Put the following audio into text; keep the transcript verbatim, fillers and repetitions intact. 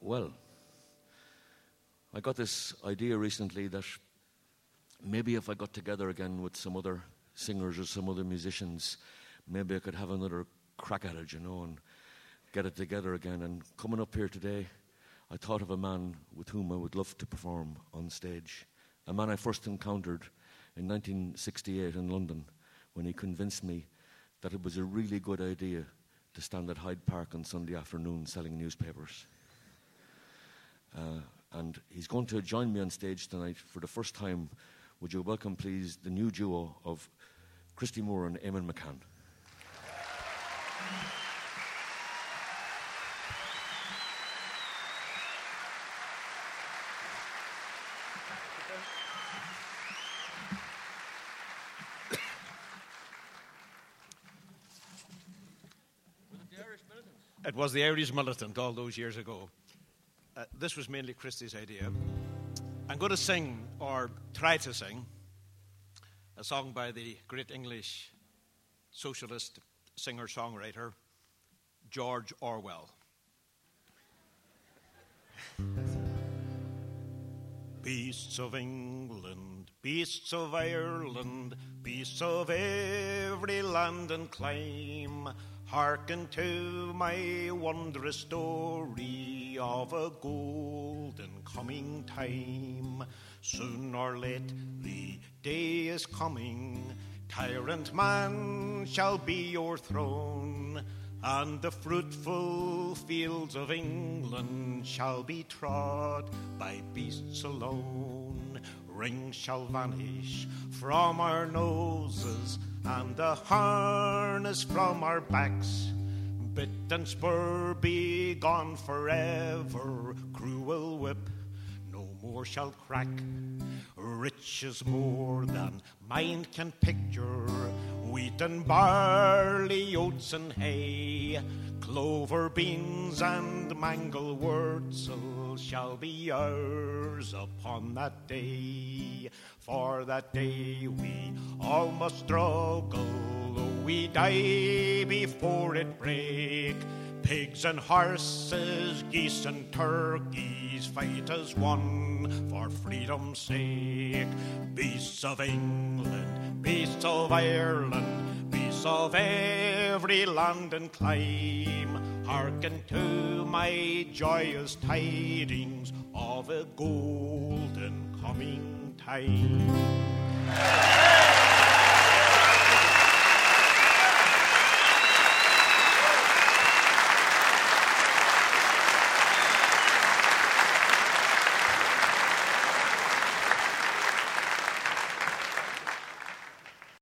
well, I got this idea recently that maybe if I got together again with some other singers or some other musicians, maybe I could have another crack at it, you know, and get it together again. And coming up here today, I thought of a man with whom I would love to perform on stage. A man I first encountered in nineteen sixty-eight in London when he convinced me that it was a really good idea to stand at Hyde Park on Sunday afternoon selling newspapers. Uh, and he's going to join me on stage tonight for the first time. Would you welcome, please, the new duo of Christy Moore and Eamon McCann. It was the Irish Militant all those years ago. Uh, this was mainly Christy's idea. I'm going to sing, or try to sing, a song by the great English socialist singer-songwriter, George Orwell. Beasts of England, beasts of Ireland, beasts of every land and clime, hearken to my wondrous story of a golden coming time. Soon or late the day is coming, tyrant man shall be your throne, and the fruitful fields of England shall be trod by beasts alone. Rings shall vanish from our noses, and the harness from our backs. Bit and spur be gone forever, cruel whip no more shall crack. Riches more than mind can picture, wheat and barley, oats and hay, clover, beans and mangel wurzel shall be ours upon that day. For that day we all must struggle, we die before it break. Pigs and horses, geese and turkeys fight as one for freedom's sake. Beasts of England, beasts of Ireland, beasts of every land and clime, hearken to my joyous tidings of a golden coming time.